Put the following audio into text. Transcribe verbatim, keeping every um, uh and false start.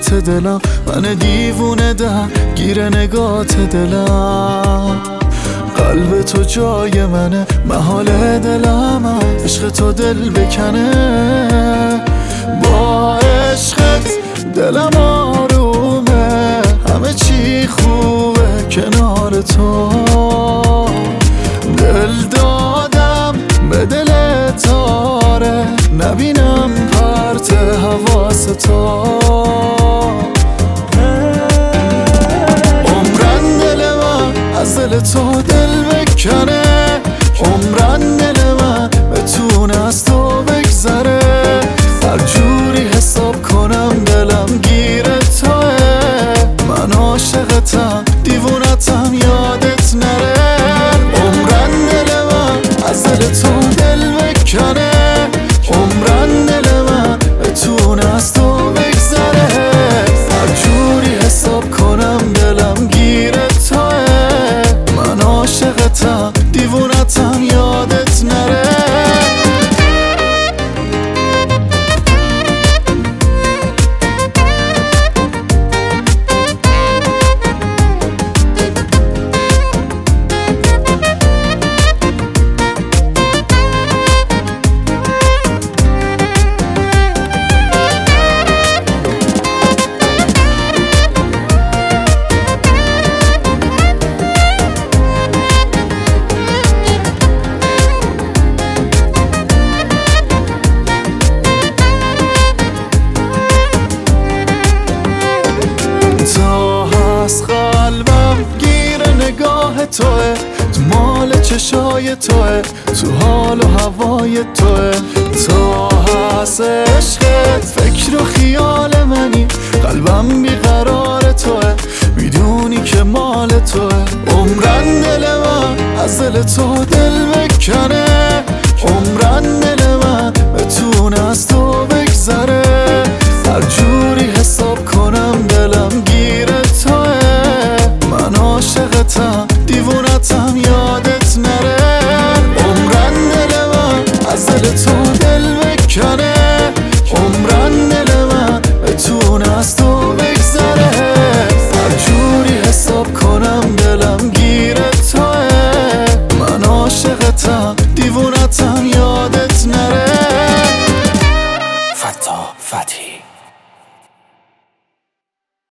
نگات دلم، من دیوونه در گیر نگات دلم. قلب تو جای منه، محال دلم عشق تو دل بکنه. با عشقت دلم آرومه، همه چی خوبه کنار تو. دل دادم به دل تاره، نبینم پرت حواس تو. عمرن دل من از دل تو دل بکنه، عمرن دل من بتونه از تو بگذره. هر جوری حساب کنم دلم گیر توه، من عاشقتم دیوونتم یادت نره. عمرن دل من از دل تو دل بکنه، عمرن دل من بتونه از تو بگذره. هر جوری حساب کنم دلم گیر توه، من عاشقتم دیوونتم یادت نره. قلبم گیر نگاه توه، تو مال چشای توه، تو حال و هوای توه. تا هست عشقت فکر و خیال منی، قلبم بیقرار توه، میدونی که مال توه. عمرن دل من از دل تو دل بکنه، عمرن دل من بتونه از تو بگذره. هر جوری حساب کنم دلم گیر توه، من عاشقتم دیوونتم یادت نره. عمرن دل من از دل تو دل بکنه،